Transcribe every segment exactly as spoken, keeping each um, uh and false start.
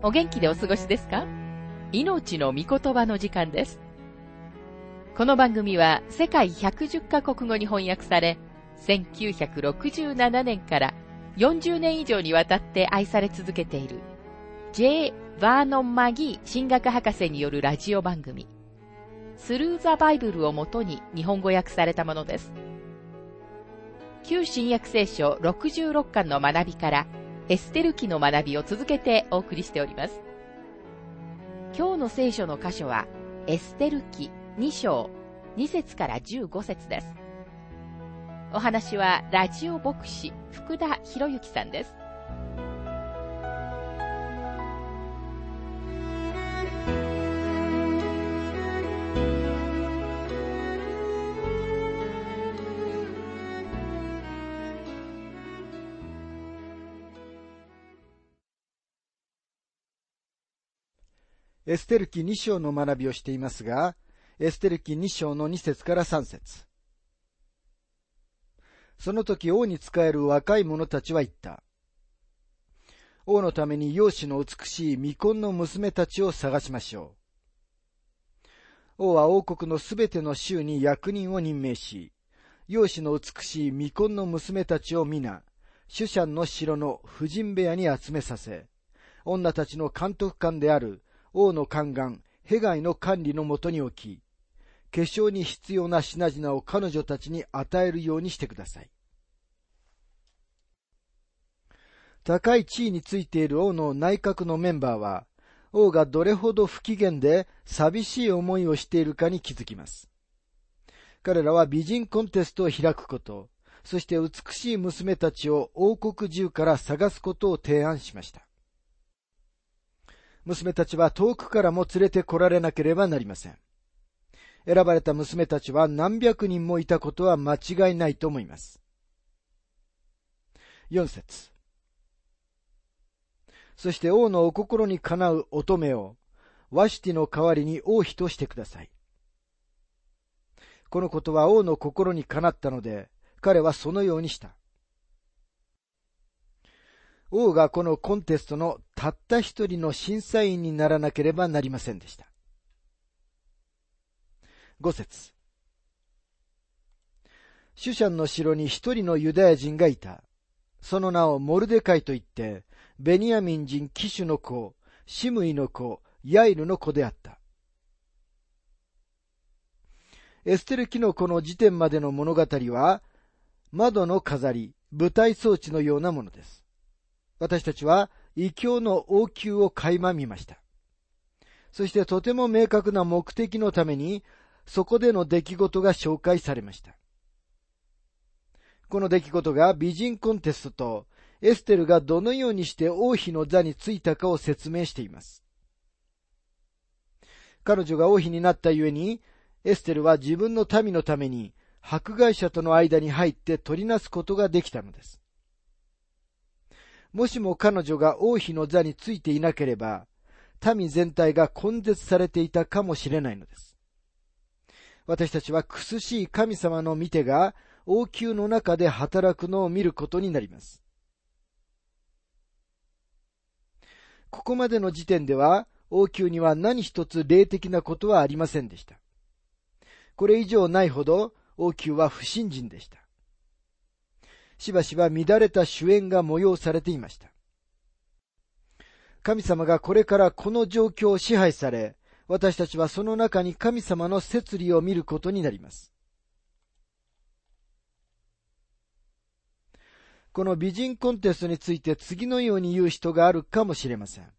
お元気でお過ごしですか？命の御言葉の時間です。この番組は世界ひゃくじゅっカ国語に翻訳され、せんきゅうひゃくろくじゅうななねんからよんじゅうねん以上にわたって愛され続けている J. バーノン・マギー神学博士によるラジオ番組、スルー・ザ・バイブルをもとに日本語訳されたものです。旧新約聖書ろくじゅうろっかんの学びからエステル記の学びを続けてお送りしております。今日の聖書の箇所はエステル記に章に節からじゅうご節です。お話はラジオ牧師福田博之さんです。 エステル記に章の学びをしていますが、エステル記に章のに節からさん節。その時王に仕える若い者たちは言った。王のために容姿の美しい未婚の娘たちを探しましょう。王は王国のすべての州に役人を任命し、容姿の美しい未婚の娘たちを皆、シュシャンの城の婦人部屋に集めさせ、女たちの監督官である王の宦官ヘガイの管理のもとに置き、化粧に必要な品々を彼女たちに与えるようにしてください。高い地位についている王の内閣のメンバーは、王がどれほど不機嫌で寂しい思いをしているかに気づきます。彼らは美人コンテストを開くこと、そして美しい娘たちを王国中から探すことを提案しました。娘たちは遠くからも連れて来られなければなりません。選ばれた娘たちは何百人もいたことは間違いないと思います。よん節。そして王のお心にかなう乙女をワシュティの代わりに王妃としてください。このことは王の心にかなったので、彼はそのようにした。王がこのコンテストのたった一人の審査員にならなければなりませんでした。ご節。シュシャンの城に一人のユダヤ人がいた。その名をモルデカイと言って、ベニヤミン人キシュの子、シムイの子、ヤイルの子であった。エステル記のこの時点までの物語は、窓の飾り、舞台装置のようなものです。私たちは異教の王宮を垣間見ました。そしてとても明確な目的のために、そこでの出来事が紹介されました。この出来事が美人コンテストとエステルがどのようにして王妃の座についたかを説明しています。彼女が王妃になったゆえに、エステルは自分の民のために迫害者との間に入って取りなすことができたのです。もしも彼女が王妃の座についていなければ、民全体が根絶されていたかもしれないのです。私たちは苦しい神様の御手が王宮の中で働くのを見ることになります。ここまでの時点では、王宮には何一つ霊的なことはありませんでした。これ以上ないほど王宮は不信心でした。しばしば乱れた主演が催されていました。神様がこれからこの状況を支配され、私たちはその中に神様の摂理を見ることになります。この美人コンテストについて次のように言う人があるかもしれません。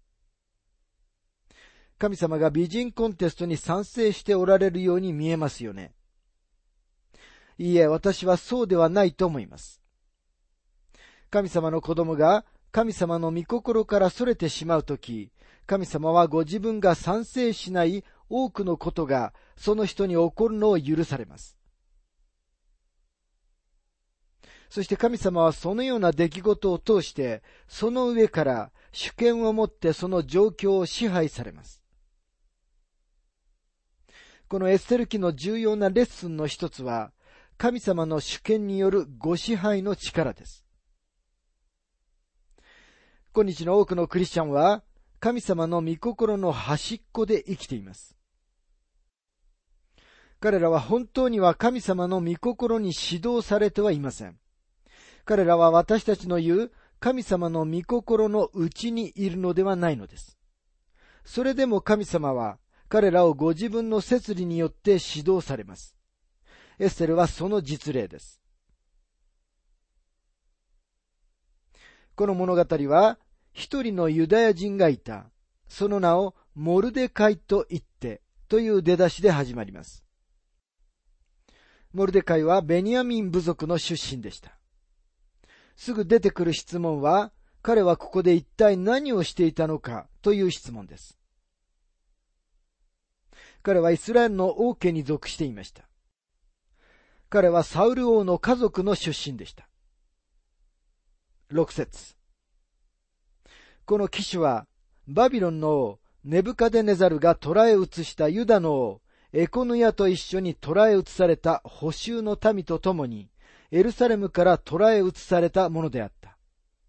神様が美人コンテストに賛成しておられるように見えますよね。いいえ、私はそうではないと思います。神様の子供が神様の御心から逸れてしまうとき、神様はご自分が賛成しない多くのことがその人に起こるのを許されます。そして神様はそのような出来事を通して、その上から主権を持ってその状況を支配されます。このエステル記の重要なレッスンの一つは、神様の主権によるご支配の力です。今日の多くのクリスチャンは、 神様の御心の端っこで生きています。彼らは本当には神様の御心に指導されてはいません。彼らは私たちの言う神様の御心の内にいるのではないのです。それでも神様は彼らをご自分の摂理によって指導されます。エステルはその実例です。この物語は一人のユダヤ人がいた。その名をモルデカイと言ってという出だしで始まります。モルデカイはベニヤミン部族の出身でした。すぐ出てくる質問は、彼はここで一体何をしていたのかという質問です。彼はイスラエルの王家に属していました。彼はサウル王の家族の出身でした。六節。この騎手は、バビロンの王、ネブカデネザルが捕らえ移したユダの王、エコヌヤと一緒に捕らえ移された捕囚の民と共に、エルサレムから捕らえ移されたものであった。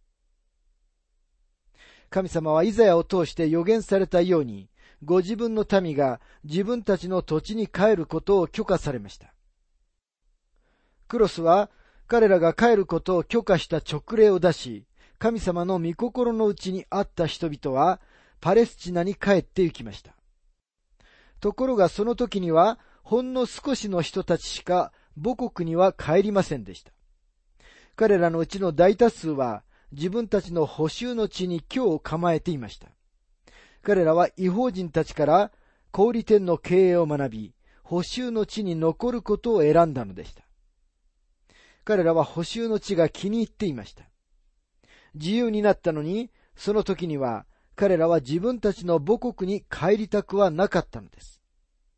神様はイザヤを通して予言されたように、ご自分の民が自分たちの土地に帰ることを許可されました。クロスは彼らが帰ることを許可した勅令を出し、神様の御心のうちにあった人々はパレスチナに帰って行きました。ところがその時にはほんの少しの人たちしか母国には帰りませんでした。彼らのうちの大多数は自分たちの捕囚の地に居を構えていました。彼らは異邦人たちから小売店の経営を学び、捕囚の地に残ることを選んだのでした。彼らは捕囚の地が気に入っていました。自由になったのに、その時には彼らは自分たちの母国に帰りたくはなかったのです。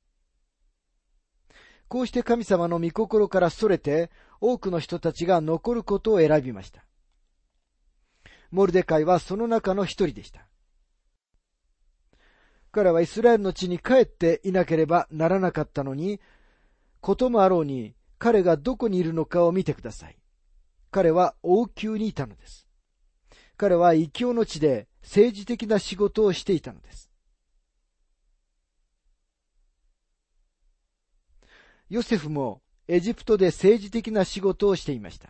こうして神様の御心からそれて、多くの人たちが残ることを選びました。モルデカイはその中の一人でした。彼はイスラエルの地に帰っていなければならなかったのに、こともあろうに彼がどこにいるのかを見てください。彼は王宮にいたのです。彼は異教の地で政治的な仕事をしていたのです。ヨセフもエジプトで政治的な仕事をしていました。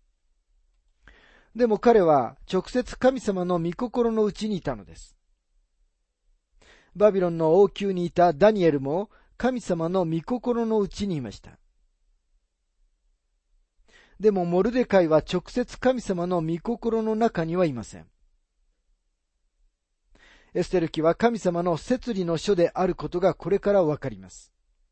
でも彼は直接神様の御心のうちにいたのです。バビロンの王宮にいたダニエルも神様の御心のうちにいました。でもモルデカイは直接神様の御心の中にはいません。エステル記は神様の摂理の書であることがこれからわかります。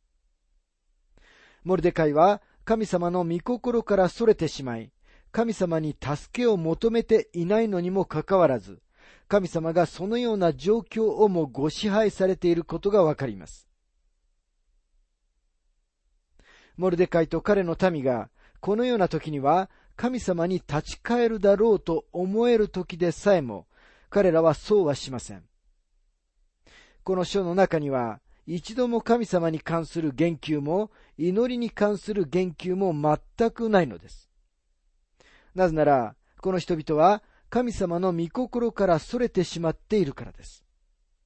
モルデカイは神様の御心からそれてしまい、神様に助けを求めていないのにもかかわらず、神様がそのような状況をもご支配されていることがわかります。モルデカイと彼の民がこのような時には神様に立ち返るだろうと思える時でさえも、彼らはそうはしません。この書の中には一度も神様に関する言及も祈りに関する言及も全くないのです。なぜならこの人々は神様の御心からそれてしまっているからです。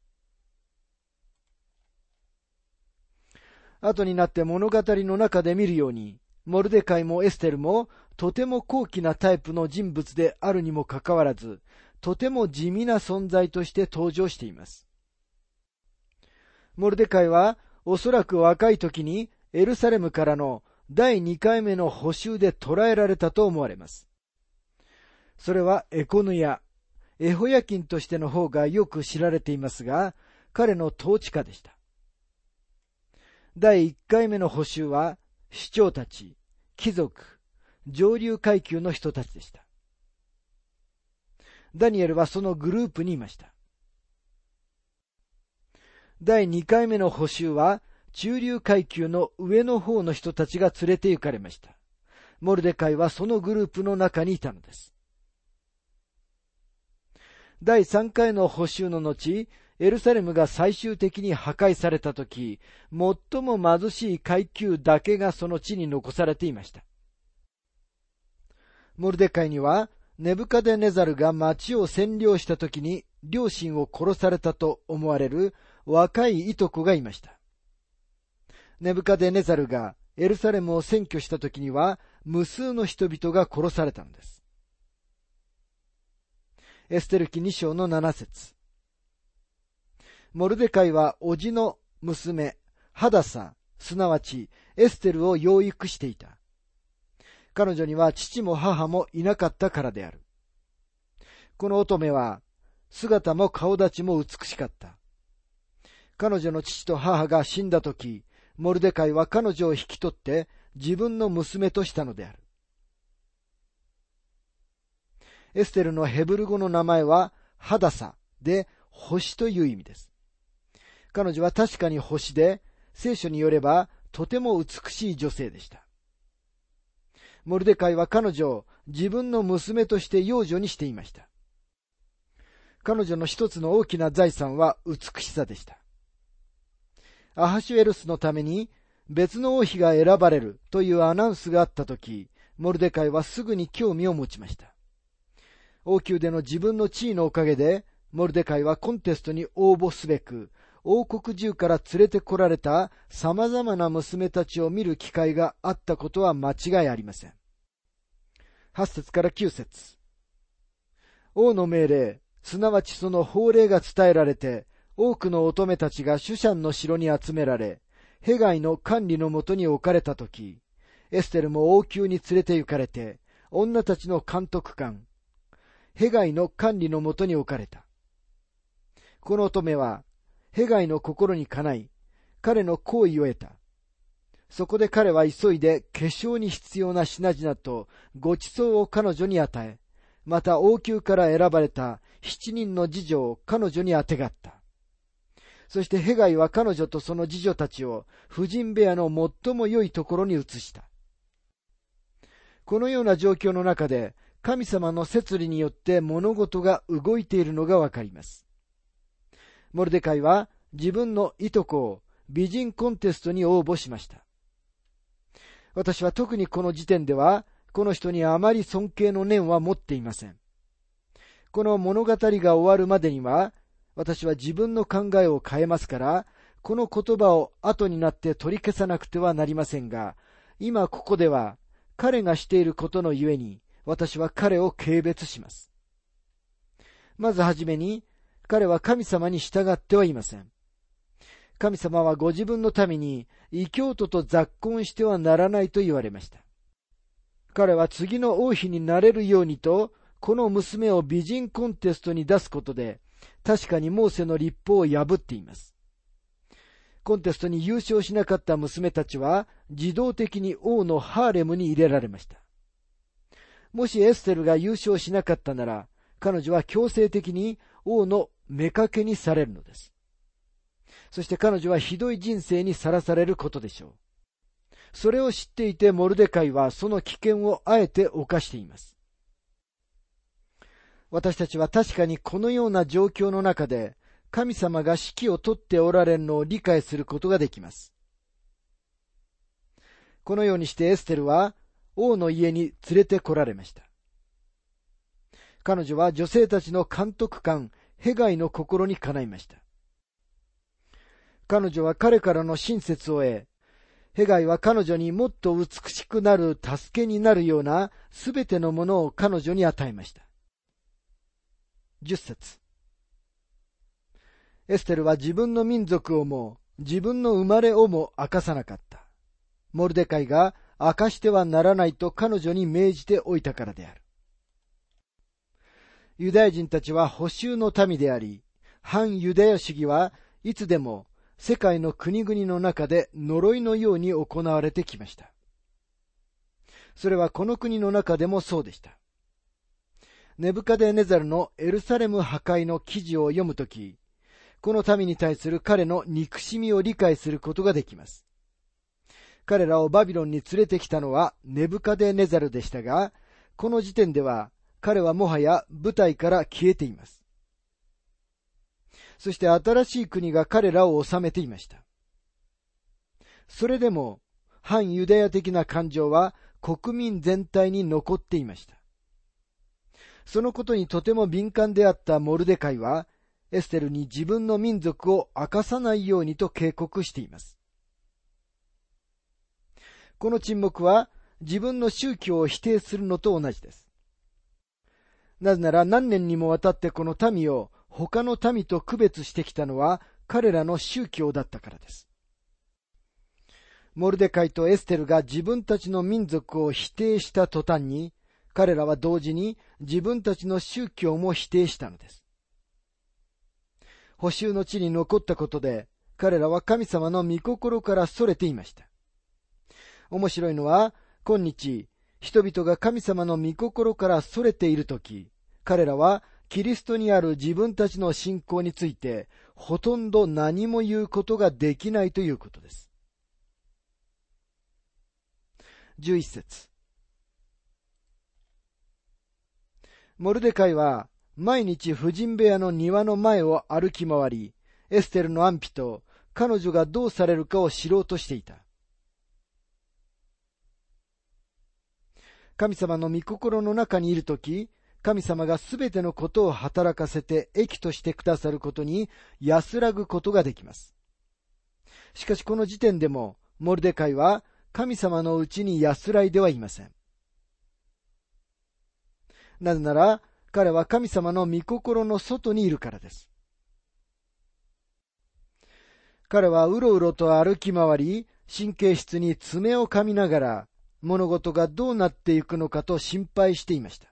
後になって物語の中で見るように、モルデカイもエステルもとても高貴なタイプの人物であるにもかかわらず、とても地味な存在として登場しています。モルデカイはおそらく若い時にエルサレムからのだいにかいめの捕囚で捕らえられたと思われます。それはエコヌヤ、エホヤキンとしての方がよく知られていますが、彼の統治下でした。だいいっかいめの捕囚は首長たち、貴族、上流階級の人たちでした。ダニエルはそのグループにいました。だいにかいめの捕囚は中流階級の上の方の人たちが連れて行かれました。モルデカイはそのグループの中にいたのです。だいさんかいの捕囚の後、エルサレムが最終的に破壊されたとき、最も貧しい階級だけがその地に残されていました。モルデカイには、ネブカデネザルが町を占領したときに両親を殺されたと思われる若いいとこがいました。ネブカデネザルがエルサレムを占拠した時には無数の人々が殺されたのです。エステル記に章のなな節。モルデカイは叔父の娘、ハダサ、すなわちエステルを養育していた。彼女には父も母もいなかったからである。この乙女は姿も顔立ちも美しかった。彼女の父と母が死んだとき、モルデカイは彼女を引き取って自分の娘としたのである。エステルのヘブル語の名前はハダサで星という意味です。彼女は確かに星で、聖書によればとても美しい女性でした。モルデカイは彼女を自分の娘として養女にしていました。彼女の一つの大きな財産は美しさでした。アハシュエルスのために別の王妃が選ばれるというアナウンスがあったとき、モルデカイはすぐに興味を持ちました。王宮での自分の地位のおかげで、モルデカイはコンテストに応募すべく、王国中から連れてこられた様々な娘たちを見る機会があったことは間違いありません。はち節からきゅう節。王の命令、すなわちその法令が伝えられて、多くの乙女たちがシュシャンの城に集められ、ヘガイの管理のもとに置かれたとき、エステルも王宮に連れて行かれて、女たちの監督官、ヘガイの管理のもとに置かれた。この乙女は、ヘガイの心にかない、彼の好意を得た。そこで彼は急いで化粧に必要な品々とご馳走を彼女に与え、また王宮から選ばれた七人の侍女を彼女にあてがった。そしてヘガイは彼女とその侍女たちを婦人部屋の最も良いところに移した。このような状況の中で神様の摂理によって物事が動いているのがわかります。モルデカイは自分のいとこを美人コンテストに応募しました。私は特にこの時点ではこの人にあまり尊敬の念は持っていません。この物語が終わるまでには私は自分の考えを変えますから、この言葉を後になって取り消さなくてはなりませんが、今ここでは彼がしていることのゆえに私は彼を軽蔑します。まずはじめに、彼は神様に従ってはいません。神様はご自分のために異教徒と雑婚してはならないと言われました。彼は次の王妃になれるようにと、この娘を美人コンテストに出すことで、確かにモーセの律法を破っています。コンテストに優勝しなかった娘たちは自動的に王のハーレムに入れられました。もしエステルが優勝しなかったなら、彼女は強制的に王の妾にされるのです。そして彼女はひどい人生にさらされることでしょう。それを知っていてモルデカイはその危険をあえて冒しています。私たちは確かにこのような状況の中で神様が指揮を取っておられるのを理解することができます。このようにしてエステルは王の家に連れて来られました。彼女は女性たちの監督官ヘガイの心にかないました。彼女は彼からの親切を得、ヘガイは彼女にもっと美しくなる助けになるようなすべてのものを彼女に与えました。じゅっ節。エステルは自分の民族をも自分の生まれをも明かさなかった。モルデカイが明かしてはならないと彼女に命じておいたからである。ユダヤ人たちは捕囚の民であり、反ユダヤ主義はいつでも世界の国々の中で呪いのように行われてきました。それはこの国の中でもそうでした。ネブカデネザルのエルサレム破壊の記事を読むとき、この民に対する彼の憎しみを理解することができます。彼らをバビロンに連れてきたのはネブカデネザルでしたが、この時点では彼はもはや舞台から消えています。そして新しい国が彼らを治めていました。それでも反ユダヤ的な感情は国民全体に残っていました。そのことにとても敏感であったモルデカイはエステルに自分の民族を明かさないようにと警告しています。この沈黙は自分の宗教を否定するのと同じです。なぜなら何年にもわたってこの民を他の民と区別してきたのは彼らの宗教だったからです。モルデカイとエステルが自分たちの民族を否定した途端に、彼らは同時に自分たちの宗教も否定したのです。捕囚の地に残ったことで、彼らは神様の御心から逸れていました。面白いのは、今日、人々が神様の御心から逸れているとき、彼らはキリストにある自分たちの信仰について、ほとんど何も言うことができないということです。じゅういち節。モルデカイは毎日婦人部屋の庭の前を歩き回り、エステルの安否と彼女がどうされるかを知ろうとしていた。神様の御心の中にいるとき、神様がすべてのことを働かせて益としてくださることに安らぐことができます。しかしこの時点でも、モルデカイは神様のうちに安らいではいません。なぜなら、彼は神様の御心の外にいるからです。彼はうろうろと歩き回り、神経質に爪を噛みながら、物事がどうなっていくのかと心配していました。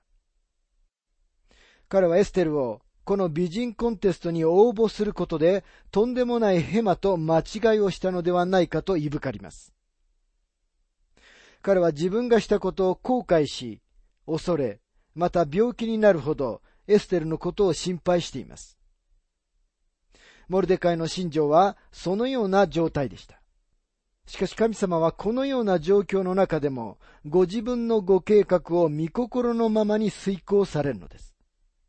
彼はエステルをこの美人コンテストに応募することでとんでもないヘマと間違いをしたのではないかといぶかります。彼は自分がしたことを後悔し、恐れ、また病気になるほどエステルのことを心配しています。モルデカイの心情はそのような状態でした。しかし神様はこのような状況の中でもご自分のご計画を御心のままに遂行されるのです。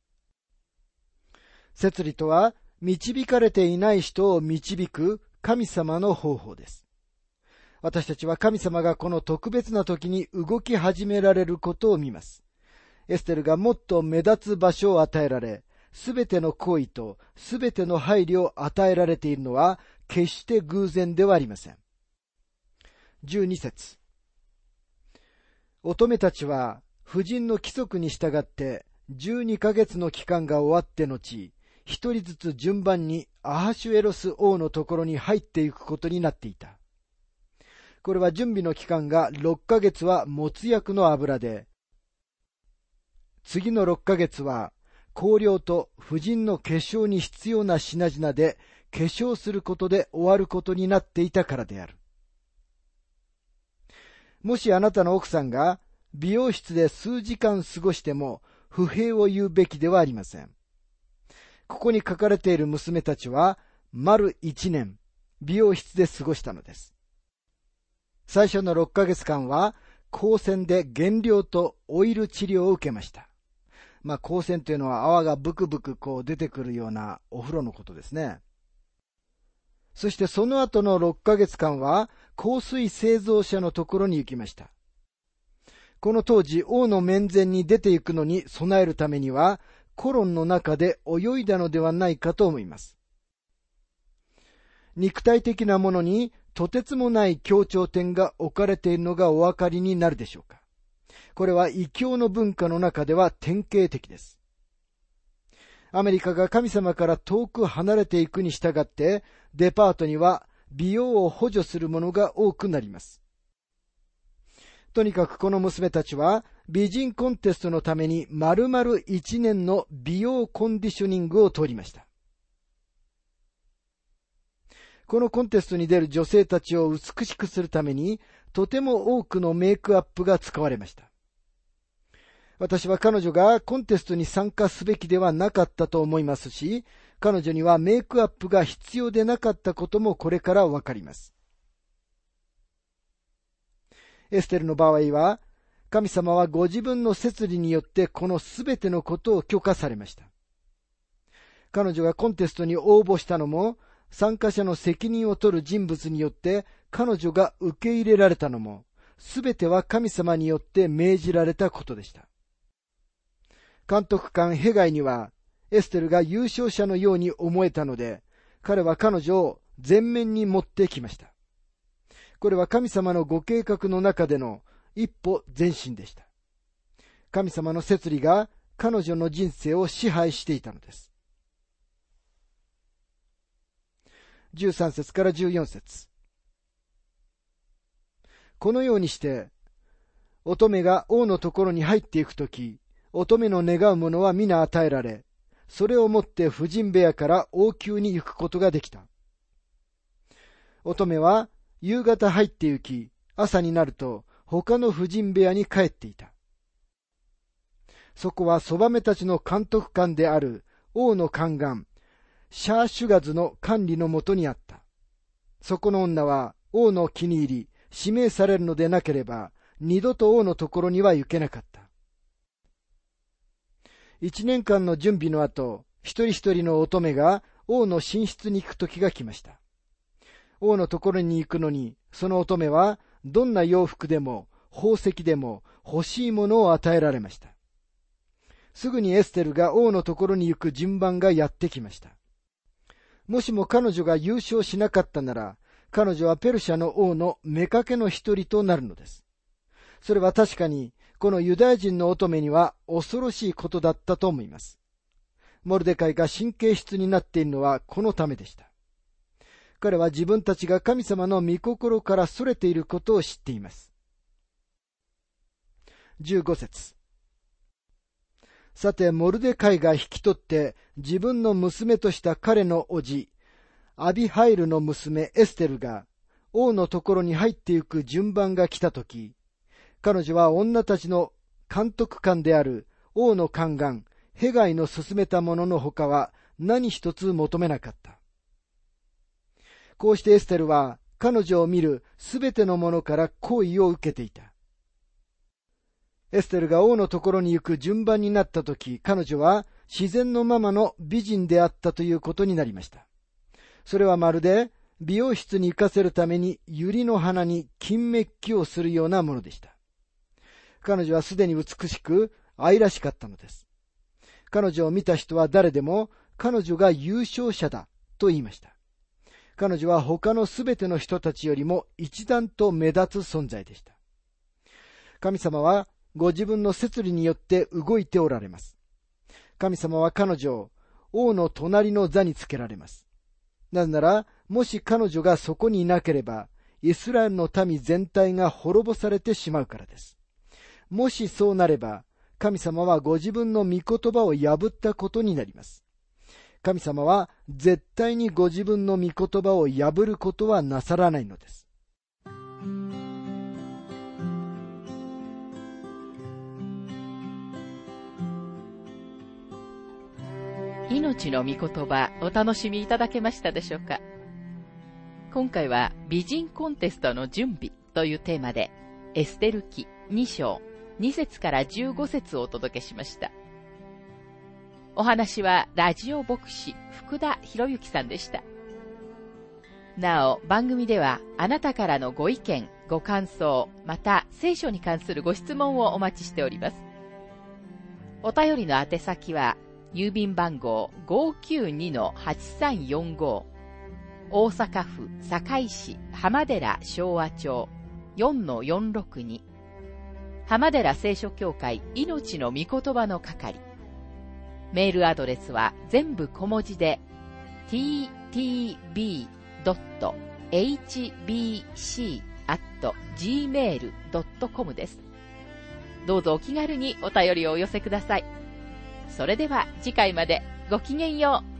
摂理とは導かれていない人を導く神様の方法です。私たちは神様がこの特別な時に動き始められることを見ます。エステルがもっと目立つ場所を与えられ、すべての行為とすべての配慮を与えられているのは決して偶然ではありません。じゅうに節。乙女たちは婦人の規則に従ってじゅうにかげつの期間が終わって後、一人ずつ順番にアハシュエロス王のところに入っていくことになっていた。これは準備の期間がろっかげつは没薬の油で、次のろっかげつは香料と婦人の化粧に必要な品々で化粧することで終わることになっていたからである。もしあなたの奥さんが美容室で数時間過ごしても不平を言うべきではありません。ここに書かれている娘たちは丸一年美容室で過ごしたのです。最初のろっかげつかんは光線で原料とオイル治療を受けました。まあ光線というのは泡がブクブクこう出てくるようなお風呂のことですね。そしてその後のろっかげつかんは香水製造者のところに行きました。この当時王の面前に出て行くのに備えるためにはコロンの中で泳いだのではないかと思います。肉体的なものにとてつもない強調点が置かれているのがお分かりになるでしょうか。これは異教の文化の中では典型的です。アメリカが神様から遠く離れていくに従って、デパートには美容を補助するものが多くなります。とにかくこの娘たちは美人コンテストのために丸々一年の美容コンディショニングを通りました。このコンテストに出る女性たちを美しくするためにとても多くのメイクアップが使われました。私は彼女がコンテストに参加すべきではなかったと思いますし、彼女にはメイクアップが必要でなかったこともこれからわかります。エステルの場合は、神様はご自分の摂理によってこのすべてのことを許可されました。彼女がコンテストに応募したのも、参加者の責任を取る人物によって彼女が受け入れられたのも、すべては神様によって命じられたことでした。監督官ヘガイには、 エステルが優勝者のように思えたので、彼は彼女を前面に持ってきました。これは神様のご計画の中での一歩前進でした。神様の摂理が彼女の人生を支配していたのです。じゅうさん節からじゅうよん節。このようにして、乙女が王のところに入っていくとき、乙女の願うものは皆与えられ、それをもって婦人部屋から王宮に行くことができた。乙女は夕方入って行き、朝になると他の婦人部屋に帰っていた。そこはそばめたちの監督官である王の宦官、シャーシュガズの管理のもとにあった。そこの女は王の気に入り、指名されるのでなければ、二度と王のところには行けなかった。一年間の準備の後、一人一人の乙女が王の寝室に行く時が来ました。王のところに行くのに、その乙女はどんな洋服でも宝石でも欲しいものを与えられました。すぐにエステルが王のところに行く順番がやってきました。もしも彼女が優勝しなかったなら、彼女はペルシャの王の妾の一人となるのです。それは確かに、このユダヤ人の乙女には恐ろしいことだったと思います。モルデカイが神経質になっているのはこのためでした。彼は自分たちが神様の御心から逸れていることを知っています。じゅうご節。さて、モルデカイが引き取って自分の娘とした彼の叔父、アビハイルの娘エステルが王のところに入っていく順番が来たとき、彼女は女たちの監督官である王の宦官、ヘガイの勧めたもののほかは何一つ求めなかった。こうしてエステルは彼女を見るすべてのものから好意を受けていた。エステルが王のところに行く順番になったとき、彼女は自然のままの美人であったということになりました。それはまるで美容室に行かせるために百合の花に金メッキをするようなものでした。彼女はすでに美しく愛らしかったのです。彼女を見た人は誰でも彼女が優勝者だと言いました。彼女は他のすべての人たちよりも一段と目立つ存在でした。神様はご自分の摂理によって動いておられます。神様は彼女を王の隣の座につけられます。なぜなら、もし彼女がそこにいなければ、イスラエルの民全体が滅ぼされてしまうからです。もしそうなれば、神様はご自分の御言葉を破ったことになります。神様は絶対にご自分の御言葉を破ることはなさらないのです。 命の御言葉、お楽しみいただけましたでしょうか。今回は美人コンテストの準備というテーマで、エステル記に章に節からじゅうご節をお届けしました。お話はラジオ牧師福田博之さんでした。なお、番組ではあなたからのご意見、ご感想、また聖書に関するご質問をお待ちしております。お便りの宛先は、郵便番号 ごーきゅうにのはちさんよんご 大阪府堺市浜寺昭和町 よんのよんろくに 浜寺聖書協会命の御言葉の係。メールアドレスは全部小文字で ティーティービードットエイチビーシーアットジーメールドットコム です。どうぞお気軽にお便りをお寄せください。それでは次回までごきげんよう。